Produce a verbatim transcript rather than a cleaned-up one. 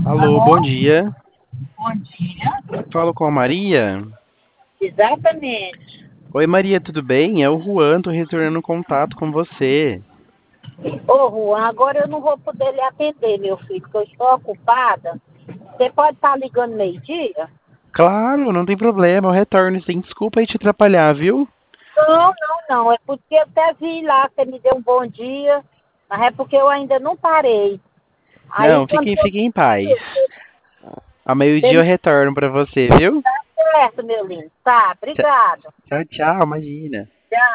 Alô, bom dia. Bom dia. Falo com a Maria. Exatamente. Oi, Maria, tudo bem? É o Juan, tô retornando contato com você. Ô, Juan, agora eu não vou poder lhe atender, meu filho, porque eu estou ocupada. Você pode estar ligando meio-dia? Claro, não tem problema, eu retorno sem desculpa aí te atrapalhar, viu? Não, não, não. É porque eu até vi lá, você me deu um bom dia, mas é porque eu ainda não parei. Aí Não, quando fiquem, for fiquem em paz. A meio-dia eu você retorno pra você, viu? certo, meu lindo. Tá, Tcha- obrigado. Tchau, tchau, imagina.